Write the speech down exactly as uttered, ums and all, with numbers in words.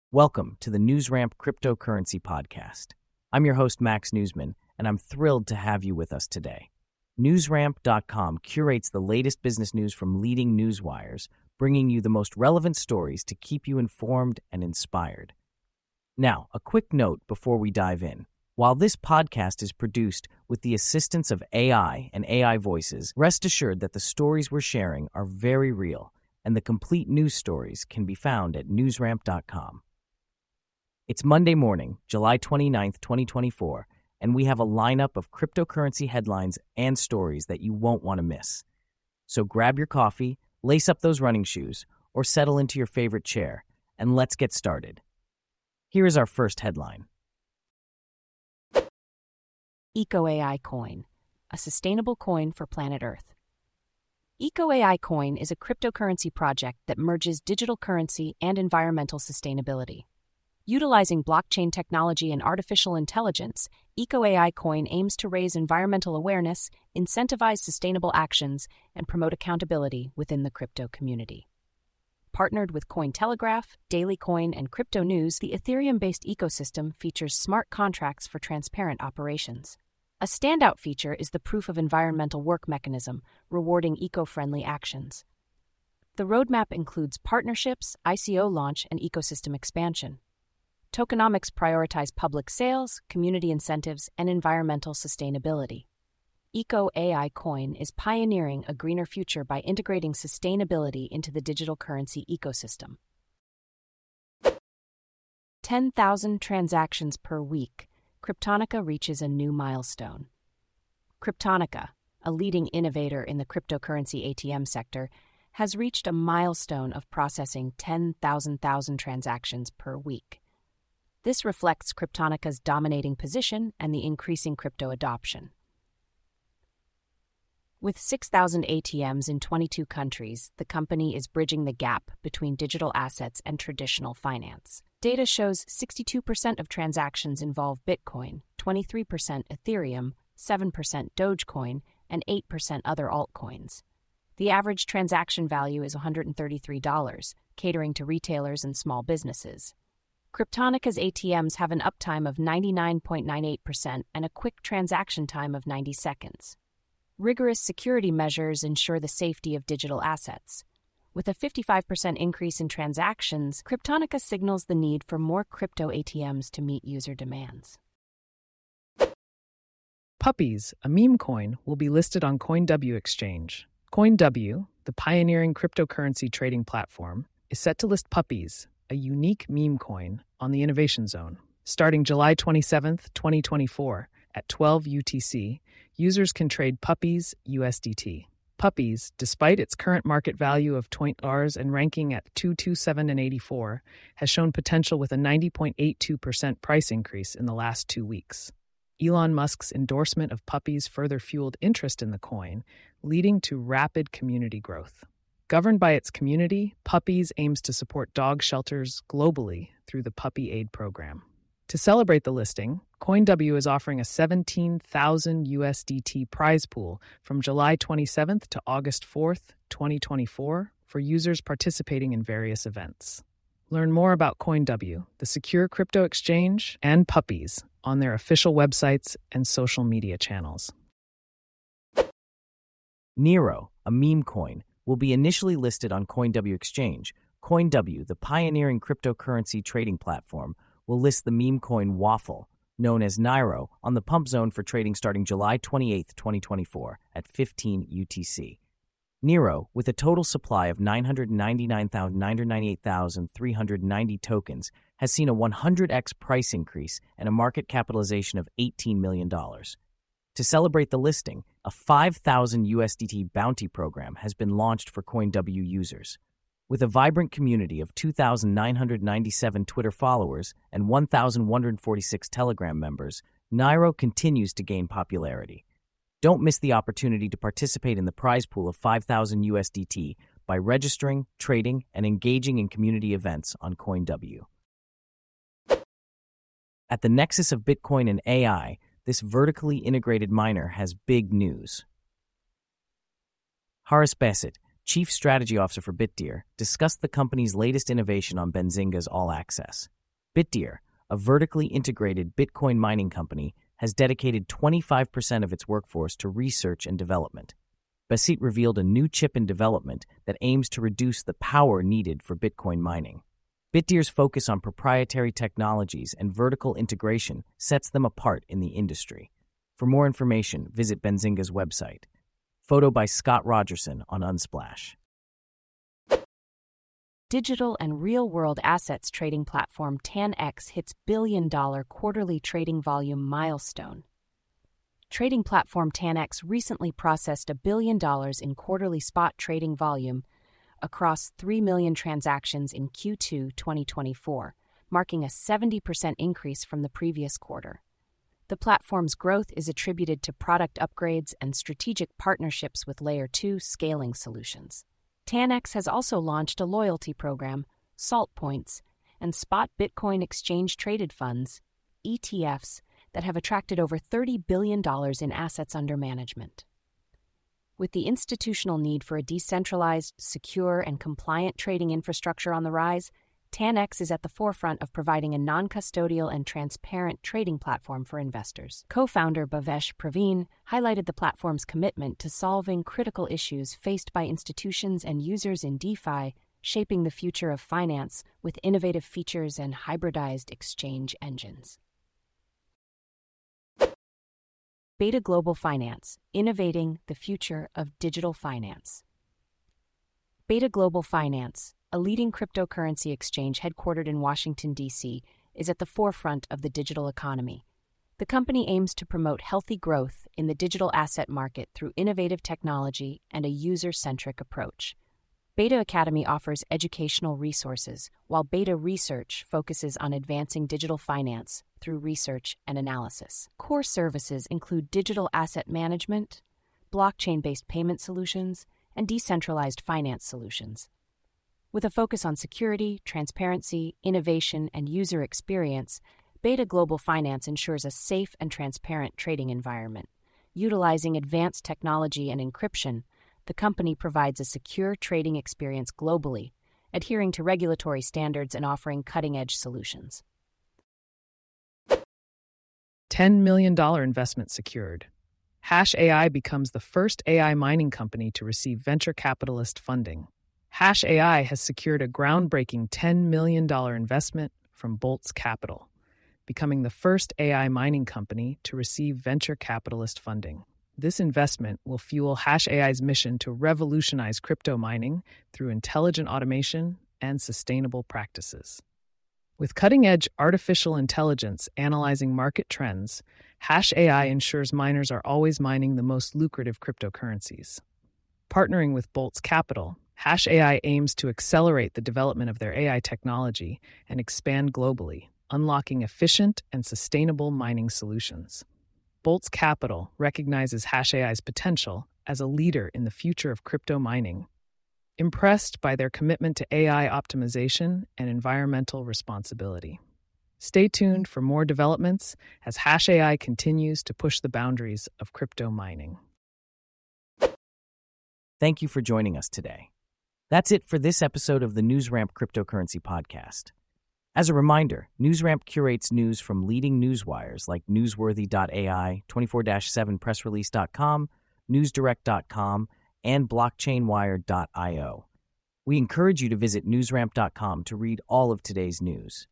Welcome to the NewsRamp Cryptocurrency Podcast. I'm your host, Max Newsman, and I'm thrilled to have you with us today. NewsRamp dot com curates the latest business news from leading news wires, bringing you the most relevant stories to keep you informed and inspired. Now, a quick note before we dive in. While this podcast is produced with the assistance of A I and A I voices, rest assured that the stories we're sharing are very real, and the complete news stories can be found at NewsRamp dot com. It's Monday morning, July twenty-ninth, twenty twenty-four, and we have a lineup of cryptocurrency headlines and stories that you won't want to miss. So grab your coffee, lace up those running shoes, or settle into your favorite chair, and let's get started. Here is our first headline. EcoAI Coin, a sustainable coin for planet Earth. EcoAI Coin is a cryptocurrency project that merges digital currency and environmental sustainability. Utilizing blockchain technology and artificial intelligence, EcoAI Coin aims to raise environmental awareness, incentivize sustainable actions, and promote accountability within the crypto community. Partnered with Cointelegraph, Dailycoin, and Crypto News, the Ethereum-based ecosystem features smart contracts for transparent operations. A standout feature is the proof of environmental work mechanism, rewarding eco-friendly actions. The roadmap includes partnerships, I C O launch, and ecosystem expansion. Tokenomics prioritize public sales, community incentives, and environmental sustainability. EcoAI Coin is pioneering a greener future by integrating sustainability into the digital currency ecosystem. ten thousand transactions per week. Cryptonica reaches a new milestone. Cryptonica, a leading innovator in the cryptocurrency A T M sector, has reached a milestone of processing ten thousand transactions per week. This reflects Cryptonica's dominating position and the increasing crypto adoption. With six thousand A T Ms in twenty-two countries, the company is bridging the gap between digital assets and traditional finance. Data shows sixty-two percent of transactions involve Bitcoin, twenty-three percent Ethereum, seven percent Dogecoin, and eight percent other altcoins. The average transaction value is one hundred thirty-three dollars, catering to retailers and small businesses. Cryptonica's A T Ms have an uptime of ninety-nine point nine eight percent and a quick transaction time of ninety seconds. Rigorous security measures ensure the safety of digital assets. With a fifty-five percent increase in transactions, Cryptonica signals the need for more crypto A T Ms to meet user demands. Puppies, a meme coin, will be listed on CoinW Exchange. CoinW, the pioneering cryptocurrency trading platform, is set to list Puppies, a unique meme coin, on the Innovation Zone. Starting July twenty-seventh, twenty twenty-four, at twelve U T C, users can trade Puppies U S D T. Puppies, despite its current market value of zero point dollars and ranking at two hundred twenty-seven and eighty-four, has shown potential with a ninety point eight two percent price increase in the last two weeks. Elon Musk's endorsement of Puppies further fueled interest in the coin, leading to rapid community growth. Governed by its community, Puppies aims to support dog shelters globally through the Puppy Aid program. To celebrate the listing, CoinW is offering a seventeen thousand U S D T prize pool from July twenty-seventh to August fourth, twenty twenty-four, for users participating in various events. Learn more about CoinW, the secure crypto exchange, and Puppies on their official websites and social media channels. Nero, a meme coin, will be initially listed on CoinW Exchange. CoinW, the pioneering cryptocurrency trading platform, will list the meme coin Waffle, known as Nero, on the pump zone for trading starting July twenty-eighth, twenty twenty-four, at fifteen U T C. Nero, with a total supply of nine hundred ninety-nine thousand nine hundred ninety-eight thousand three hundred ninety tokens, has seen a one hundred x price increase and a market capitalization of eighteen million dollars. To celebrate the listing, a five thousand U S D T bounty program has been launched for CoinW users. With a vibrant community of two thousand nine hundred ninety-seven Twitter followers and one thousand one hundred forty-six Telegram members, Nero continues to gain popularity. Don't miss the opportunity to participate in the prize pool of five thousand U S D T by registering, trading, and engaging in community events on CoinW. At the nexus of Bitcoin and A I, this vertically integrated miner has big news. Horace Bassett, Chief Strategy Officer for Bitdeer, discussed the company's latest innovation on Benzinga's All Access. Bitdeer, a vertically integrated Bitcoin mining company, has dedicated twenty-five percent of its workforce to research and development. Basit revealed a new chip in development that aims to reduce the power needed for Bitcoin mining. Bitdeer's focus on proprietary technologies and vertical integration sets them apart in the industry. For more information, visit Benzinga's website. Photo by Scott Rogerson on Unsplash. Digital and real-world assets trading platform Tan X hits billion-dollar quarterly trading volume milestone. Trading platform Tan X recently processed a billion dollars in quarterly spot trading volume across three million transactions in Q two twenty twenty-four, marking a seventy percent increase from the previous quarter. The platform's growth is attributed to product upgrades and strategic partnerships with Layer two scaling solutions. Tan X has also launched a loyalty program, Salt Points, and spot Bitcoin exchange-traded funds, E T Fs, that have attracted over thirty billion dollars in assets under management. With the institutional need for a decentralized, secure, and compliant trading infrastructure on the rise, Tan X is at the forefront of providing a non-custodial and transparent trading platform for investors. Co-founder Bhavesh Praveen highlighted the platform's commitment to solving critical issues faced by institutions and users in DeFi, shaping the future of finance with innovative features and hybridized exchange engines. Beta Global Finance, innovating the future of digital finance. Beta Global Finance, a leading cryptocurrency exchange headquartered in Washington, D C, is at the forefront of the digital economy. The company aims to promote healthy growth in the digital asset market through innovative technology and a user-centric approach. Beta Academy offers educational resources, while Beta Research focuses on advancing digital finance through research and analysis. Core services include digital asset management, blockchain-based payment solutions, and decentralized finance solutions. With a focus on security, transparency, innovation, and user experience, Beta Global Finance ensures a safe and transparent trading environment. Utilizing advanced technology and encryption, the company provides a secure trading experience globally, adhering to regulatory standards and offering cutting-edge solutions. ten million dollars investment secured. Hash A I becomes the first A I mining company to receive venture capitalist funding. Hash A I has secured a groundbreaking ten million dollars investment from Boltz Capital, becoming the first A I mining company to receive venture capitalist funding. This investment will fuel Hash A I's mission to revolutionize crypto mining through intelligent automation and sustainable practices. With cutting-edge artificial intelligence analyzing market trends, Hash A I ensures miners are always mining the most lucrative cryptocurrencies. Partnering with Boltz Capital, Hash A I aims to accelerate the development of their A I technology and expand globally, unlocking efficient and sustainable mining solutions. Boltz Capital recognizes Hash A I's potential as a leader in the future of crypto mining, impressed by their commitment to A I optimization and environmental responsibility. Stay tuned for more developments as Hash A I continues to push the boundaries of crypto mining. Thank you for joining us today. That's it for this episode of the NewsRamp Cryptocurrency Podcast. As a reminder, NewsRamp curates news from leading newswires like newsworthy dot A I, twenty-four seven press release dot com, newsdirect dot com, and blockchain wire dot io. We encourage you to visit newsramp dot com to read all of today's news.